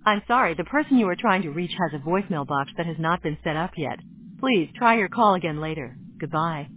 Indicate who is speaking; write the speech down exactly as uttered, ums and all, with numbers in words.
Speaker 1: I'm sorry, the person you are trying to reach has a voicemail box that has not been set up yet. Please try your call again later. Goodbye.